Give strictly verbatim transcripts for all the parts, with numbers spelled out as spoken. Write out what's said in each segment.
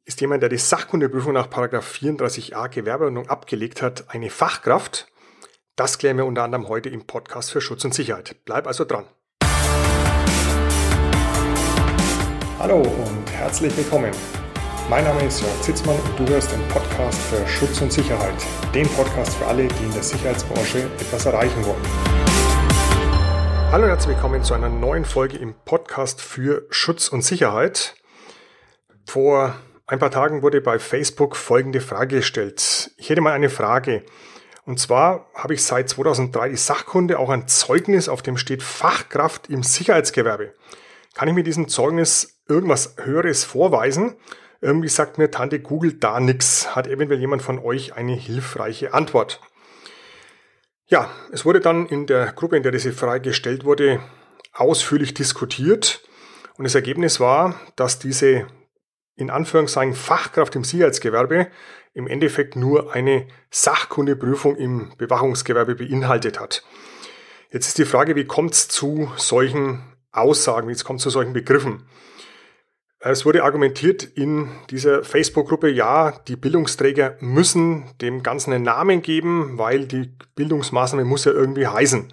Ist jemand, der die Sachkundeprüfung nach Paragraph vierunddreißig a Gewerbeordnung abgelegt hat, eine Fachkraft? Das klären wir unter anderem heute im Podcast für Schutz und Sicherheit. Bleib also dran. Hallo und herzlich willkommen. Mein Name ist Jörg Zitzmann und du hörst den Podcast für Schutz und Sicherheit. Den Podcast für alle, die in der Sicherheitsbranche etwas erreichen wollen. Hallo und herzlich willkommen zu einer neuen Folge im Podcast für Schutz und Sicherheit. Vor ein paar Tagen wurde bei Facebook folgende Frage gestellt. Ich hätte mal eine Frage. Und zwar habe ich seit zweitausenddrei die Sachkunde, auch ein Zeugnis, auf dem steht Fachkraft im Sicherheitsgewerbe. Kann ich mit diesem Zeugnis irgendwas Höheres vorweisen? Irgendwie sagt mir Tante Google da nichts. Hat eventuell jemand von euch eine hilfreiche Antwort? Ja, es wurde dann in der Gruppe, in der diese Frage gestellt wurde, ausführlich diskutiert. Und das Ergebnis war, dass diese in Anführungszeichen Fachkraft im Sicherheitsgewerbe im Endeffekt nur eine Sachkundeprüfung im Bewachungsgewerbe beinhaltet hat. Jetzt ist die Frage, wie kommt es zu solchen Aussagen, wie kommt es zu solchen Begriffen? Es wurde argumentiert in dieser Facebook-Gruppe, ja, die Bildungsträger müssen dem Ganzen einen Namen geben, weil die Bildungsmaßnahme muss ja irgendwie heißen.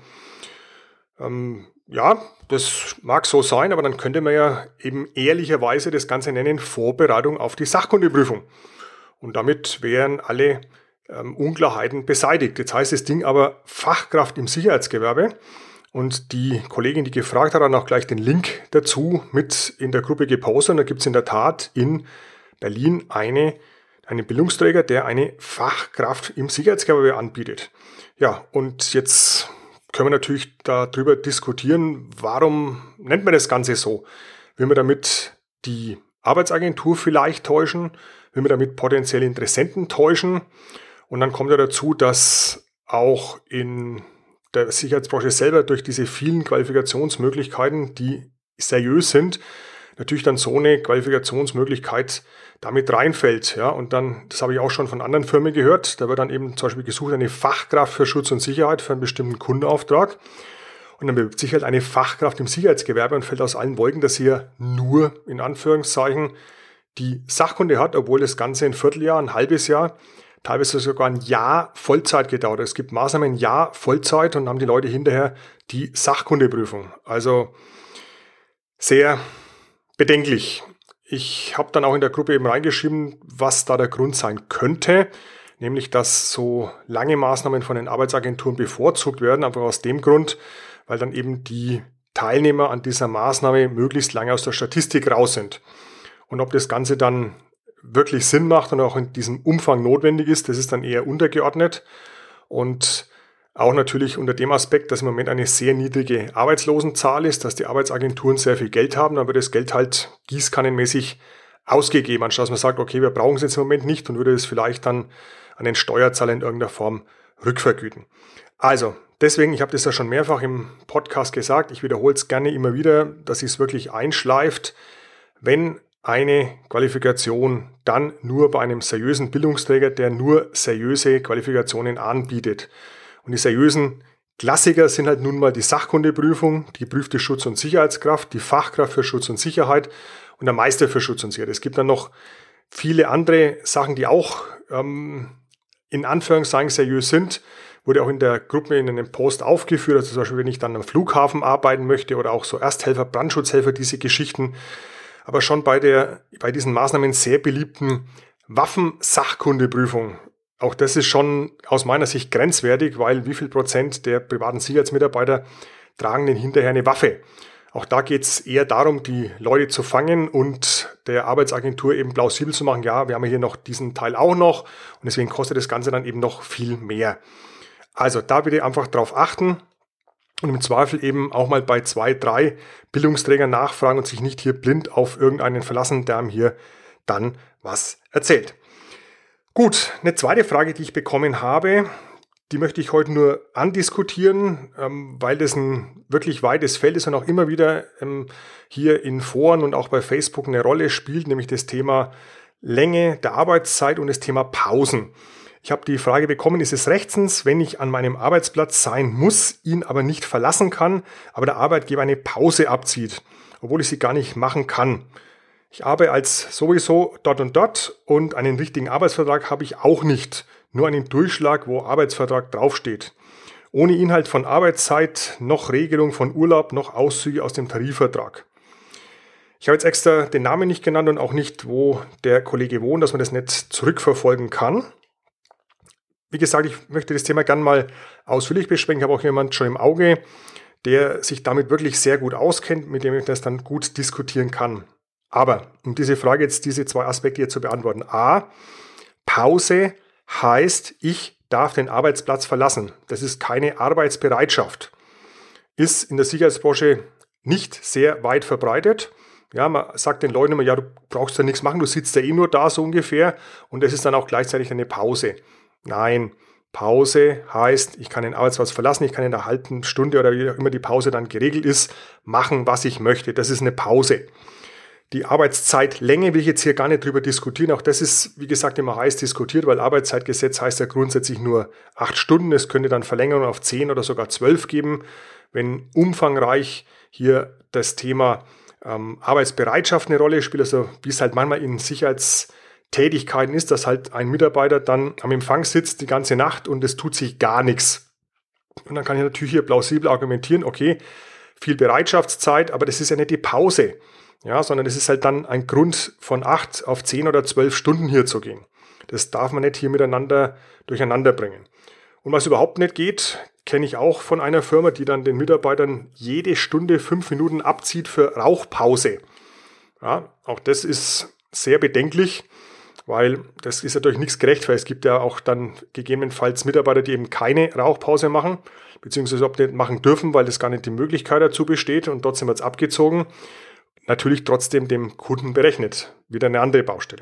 Ähm, ja, das mag so sein, aber dann könnte man ja eben ehrlicherweise das Ganze nennen, Vorbereitung auf die Sachkundeprüfung. Und damit wären alle ähm, Unklarheiten beseitigt. Jetzt heißt das Ding aber Fachkraft im Sicherheitsgewerbe. Und die Kollegin, die gefragt hat, hat auch gleich den Link dazu mit in der Gruppe gepostet. Und da gibt es in der Tat in Berlin eine, einen Bildungsträger, der eine Fachkraft im Sicherheitsgewerbe anbietet. Ja, und jetzt können wir natürlich darüber diskutieren, warum nennt man das Ganze so? Will man damit die Arbeitsagentur vielleicht täuschen? Will man damit potenzielle Interessenten täuschen? Und dann kommt ja dazu, dass auch in der Sicherheitsbranche selber durch diese vielen Qualifikationsmöglichkeiten, die seriös sind, natürlich dann so eine Qualifikationsmöglichkeit damit reinfällt. Ja, und dann, das habe ich auch schon von anderen Firmen gehört, da wird dann eben zum Beispiel gesucht eine Fachkraft für Schutz und Sicherheit für einen bestimmten Kundenauftrag. Und dann bewirbt sich halt eine Fachkraft im Sicherheitsgewerbe und fällt aus allen Wolken, dass hier nur, in Anführungszeichen, die Sachkunde hat, obwohl das Ganze ein Vierteljahr, ein halbes Jahr, teilweise sogar ein Jahr Vollzeit gedauert. Es gibt Maßnahmen ein Jahr Vollzeit und dann haben die Leute hinterher die Sachkundeprüfung. Also sehr bedenklich. Ich habe dann auch in der Gruppe eben reingeschrieben, was da der Grund sein könnte, nämlich dass so lange Maßnahmen von den Arbeitsagenturen bevorzugt werden, einfach aus dem Grund, weil dann eben die Teilnehmer an dieser Maßnahme möglichst lange aus der Statistik raus sind. Und ob das Ganze dann wirklich Sinn macht und auch in diesem Umfang notwendig ist, das ist dann eher untergeordnet. Und auch natürlich unter dem Aspekt, dass im Moment eine sehr niedrige Arbeitslosenzahl ist, dass die Arbeitsagenturen sehr viel Geld haben, dann wird das Geld halt gießkannenmäßig ausgegeben, anstatt dass man sagt, okay, wir brauchen es jetzt im Moment nicht und würde es vielleicht dann an den Steuerzahler in irgendeiner Form rückvergüten. Also, deswegen, ich habe das ja schon mehrfach im Podcast gesagt, ich wiederhole es gerne immer wieder, dass es wirklich einschleift, wenn eine Qualifikation dann nur bei einem seriösen Bildungsträger, der nur seriöse Qualifikationen anbietet. Und die seriösen Klassiker sind halt nun mal die Sachkundeprüfung, die geprüfte Schutz- und Sicherheitskraft, die Fachkraft für Schutz und Sicherheit und der Meister für Schutz und Sicherheit. Es gibt dann noch viele andere Sachen, die auch ähm, in Anführungszeichen seriös sind. Wurde auch in der Gruppe in einem Post aufgeführt, also zum Beispiel, wenn ich dann am Flughafen arbeiten möchte oder auch so Ersthelfer, Brandschutzhelfer, diese Geschichten. Aber schon bei der, bei diesen Maßnahmen sehr beliebten Waffensachkundeprüfung. Auch das ist schon aus meiner Sicht grenzwertig, weil wie viel Prozent der privaten Sicherheitsmitarbeiter tragen denn hinterher eine Waffe? Auch da geht es eher darum, die Leute zu fangen und der Arbeitsagentur eben plausibel zu machen, ja, wir haben hier noch diesen Teil auch noch und deswegen kostet das Ganze dann eben noch viel mehr. Also da bitte einfach drauf achten und im Zweifel eben auch mal bei zwei, drei Bildungsträgern nachfragen und sich nicht hier blind auf irgendeinen verlassen, der einem hier dann was erzählt. Gut, eine zweite Frage, die ich bekommen habe, die möchte ich heute nur andiskutieren, weil das ein wirklich weites Feld ist und auch immer wieder hier in Foren und auch bei Facebook eine Rolle spielt, nämlich das Thema Länge der Arbeitszeit und das Thema Pausen. Ich habe die Frage bekommen, ist es rechtens, wenn ich an meinem Arbeitsplatz sein muss, ihn aber nicht verlassen kann, aber der Arbeitgeber eine Pause abzieht, obwohl ich sie gar nicht machen kann? Ich arbeite als sowieso dort und dort und einen richtigen Arbeitsvertrag habe ich auch nicht. Nur einen Durchschlag, wo Arbeitsvertrag draufsteht. Ohne Inhalt von Arbeitszeit, noch Regelung von Urlaub, noch Auszüge aus dem Tarifvertrag. Ich habe jetzt extra den Namen nicht genannt und auch nicht, wo der Kollege wohnt, dass man das nicht zurückverfolgen kann. Wie gesagt, ich möchte das Thema gerne mal ausführlich besprechen. Ich habe auch jemanden schon im Auge, der sich damit wirklich sehr gut auskennt, mit dem ich das dann gut diskutieren kann. Aber um diese Frage jetzt, diese zwei Aspekte hier zu beantworten. A, Pause heißt, ich darf den Arbeitsplatz verlassen. Das ist keine Arbeitsbereitschaft. Ist in der Sicherheitsbranche nicht sehr weit verbreitet. Ja, man sagt den Leuten immer, ja, du brauchst ja nichts machen, du sitzt ja eh nur da so ungefähr und das ist dann auch gleichzeitig eine Pause. Nein, Pause heißt, ich kann den Arbeitsplatz verlassen, ich kann in einer halben Stunde oder wie auch immer die Pause dann geregelt ist, machen, was ich möchte. Das ist eine Pause. Die Arbeitszeitlänge will ich jetzt hier gar nicht drüber diskutieren. Auch das ist, wie gesagt, immer heiß diskutiert, weil Arbeitszeitgesetz heißt ja grundsätzlich nur acht Stunden. Es könnte dann Verlängerung auf zehn oder sogar zwölf geben, wenn umfangreich hier das Thema ähm, Arbeitsbereitschaft eine Rolle spielt. Also wie es halt manchmal in Sicherheitstätigkeiten ist, dass halt ein Mitarbeiter dann am Empfang sitzt die ganze Nacht und es tut sich gar nichts. Und dann kann ich natürlich hier plausibel argumentieren, okay, viel Bereitschaftszeit, aber das ist ja nicht die Pause. Ja, sondern es ist halt dann ein Grund, von acht auf zehn oder zwölf Stunden hier zu gehen. Das darf man nicht hier miteinander durcheinander bringen. Und was überhaupt nicht geht, kenne ich auch von einer Firma, die dann den Mitarbeitern jede Stunde fünf Minuten abzieht für Rauchpause. Ja, auch das ist sehr bedenklich, weil das ist natürlich nichts gerecht, weil es gibt ja auch dann gegebenenfalls Mitarbeiter, die eben keine Rauchpause machen, beziehungsweise ob nicht machen dürfen, weil das gar nicht die Möglichkeit dazu besteht und trotzdem wird es abgezogen. Natürlich trotzdem dem Kunden berechnet. Wieder eine andere Baustelle.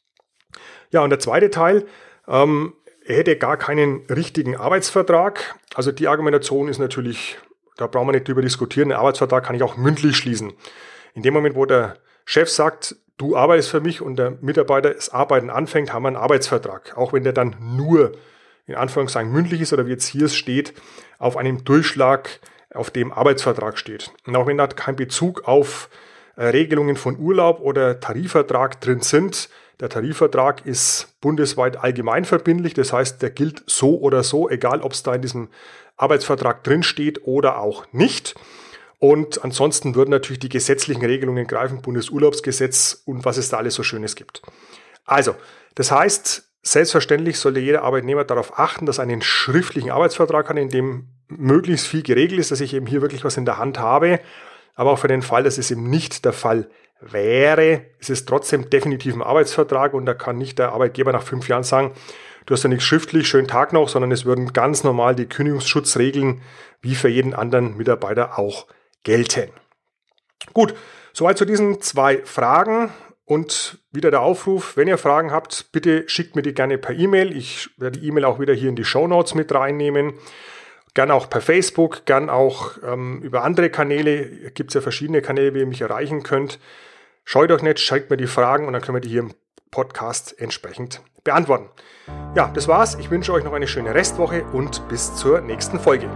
Ja, und der zweite Teil, ähm, er hätte gar keinen richtigen Arbeitsvertrag. Also die Argumentation ist natürlich, da brauchen wir nicht drüber diskutieren, einen Arbeitsvertrag kann ich auch mündlich schließen. In dem Moment, wo der Chef sagt, du arbeitest für mich und der Mitarbeiter das Arbeiten anfängt, haben wir einen Arbeitsvertrag. Auch wenn der dann nur, in Anführungszeichen, mündlich ist oder wie jetzt hier steht, auf einem Durchschlag, auf dem Arbeitsvertrag steht. Und auch wenn da kein Bezug auf Regelungen von Urlaub oder Tarifvertrag drin sind. Der Tarifvertrag ist bundesweit allgemeinverbindlich, das heißt, der gilt so oder so, egal ob es da in diesem Arbeitsvertrag drin steht oder auch nicht. Und ansonsten würden natürlich die gesetzlichen Regelungen greifen, Bundesurlaubsgesetz und was es da alles so Schönes gibt. Also, das heißt, selbstverständlich sollte jeder Arbeitnehmer darauf achten, dass er einen schriftlichen Arbeitsvertrag hat, in dem möglichst viel geregelt ist, dass ich eben hier wirklich was in der Hand habe. Aber auch für den Fall, dass es eben nicht der Fall wäre, ist es trotzdem definitiv ein Arbeitsvertrag und da kann nicht der Arbeitgeber nach fünf Jahren sagen, du hast ja nichts schriftlich, schönen Tag noch, sondern es würden ganz normal die Kündigungsschutzregeln wie für jeden anderen Mitarbeiter auch gelten. Gut, soweit zu diesen zwei Fragen und wieder der Aufruf, wenn ihr Fragen habt, bitte schickt mir die gerne per E-Mail. Ich werde die E-Mail auch wieder hier in die Shownotes mit reinnehmen. Gern auch per Facebook, gern auch ähm, über andere Kanäle. Gibt es ja verschiedene Kanäle, wie ihr mich erreichen könnt. Scheut euch nicht, schickt mir die Fragen und dann können wir die hier im Podcast entsprechend beantworten. Ja, das war's. Ich wünsche euch noch eine schöne Restwoche und bis zur nächsten Folge.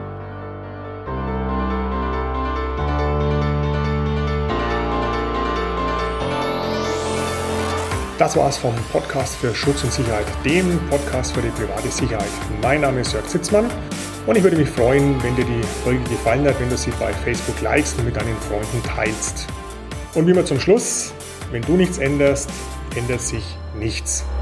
Das war's vom Podcast für Schutz und Sicherheit, dem Podcast für die private Sicherheit. Mein Name ist Jörg Zitzmann und ich würde mich freuen, wenn dir die Folge gefallen hat, wenn du sie bei Facebook likest und mit deinen Freunden teilst. Und wie immer zum Schluss, wenn du nichts änderst, ändert sich nichts.